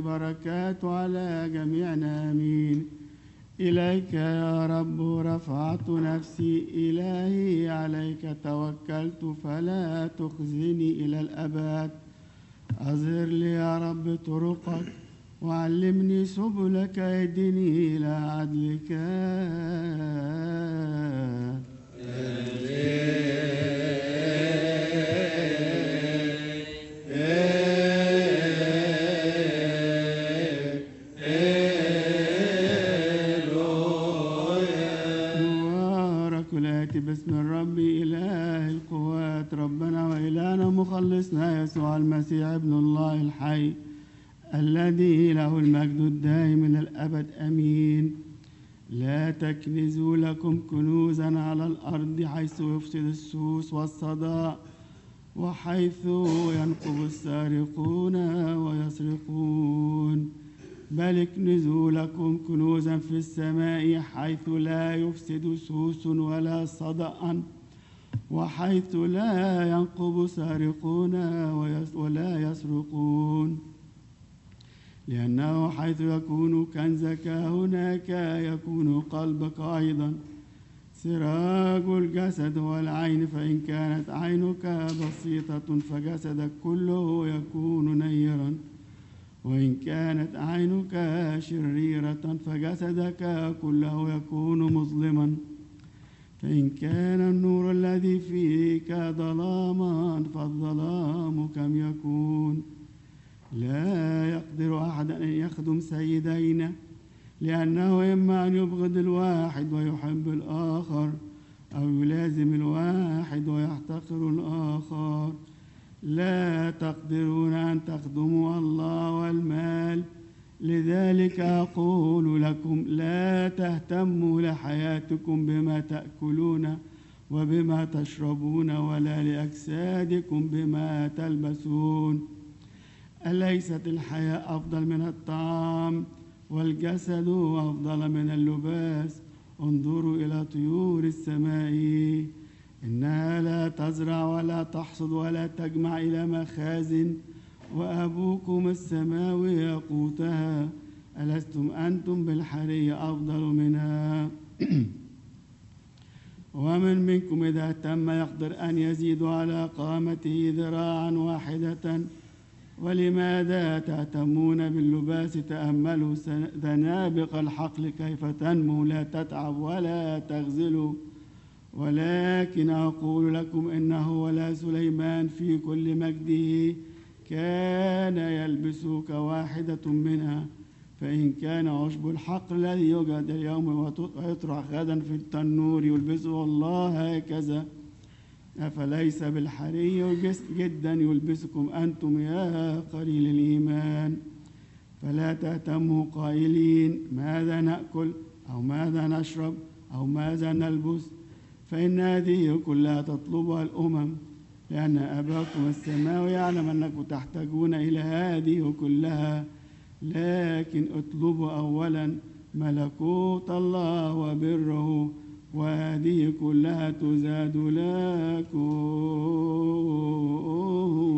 وبركاته على جميعنا آمين. إليك يا رب رفعت نفسي، إلهي عليك توكلت فلا تخزني إلى الأبد. أظهر لي يا رب طرقك وعلمني سبلك، اهدني إلى عدلك. مبارك الآتي باسم الرب إله القوات، ربنا وإلهنا مخلصنا يسوع المسيح ابن الله الحي، الذي له المجد الدائم إلى الأبد آمين. لا تكنزوا لكم كنوزا على الأرض، حيث يفسد السوس والصداع، وحيث ينقب السارقون ويسرقون، بل اكنزوا لكم كنوزا في السماء، حيث لا يفسد سوس ولا صدأ، وحيث لا ينقب سارقون ولا يسرقون. لأنه حيث يكون كنزك هناك يكون قلبك أيضا. سراج الجسد هو العين، فإن كانت عينك بسيطة فجسدك كله يكون نيرا، وإن كانت عينك شريرة فجسدك كله يكون مظلما. فإن كان النور الذي فيك ظلاما فالظلام كم يكون. لا يقدر أحد أن يخدم سيدين، لأنه إما أن يبغض الواحد ويحب الآخر، أو يلازم الواحد ويحتقر الآخر. لا تقدرون أن تخدموا الله والمال. لذلك أقول لكم لا تهتموا لحياتكم بما تأكلون وبما تشربون، ولا لأجسادكم بما تلبسون. أليست الحياة أفضل من الطعام، والجسد أفضل من اللباس؟ انظروا إلى طيور السماء، إنها لا تزرع ولا تحصد ولا تجمع إلى مخازن، وأبوكم السماوي يقوتها. ألستم أنتم بالحرية أفضل منها؟ ومن منكم إذا تم يقدر أن يزيد على قامته ذراعا واحدة؟ ولماذا تهتمون باللباس؟ تأملوا ذنابق الحقل كيف تنمو، لا تتعب ولا تغزل. ولكن أقول لكم إنه ولا سليمان في كل مجده كان يلبس كواحدة منها. فإن كان عشب الحقل الذي يوجد اليوم ويطرح غدا في التنور يلبسه الله هكذا، أفليس بالحري جدا يلبسكم أنتم يا قليل الإيمان؟ فلا تهتموا قائلين ماذا نأكل أو ماذا نشرب أو ماذا نلبس، فإن هذه كلها تطلبها الأمم، لأن أباكم السماوي يعلم أنكم تحتاجون إلى هذه كلها. لكن اطلبوا أولا ملكوت الله وبره، وهذه كلها تزاد لكم.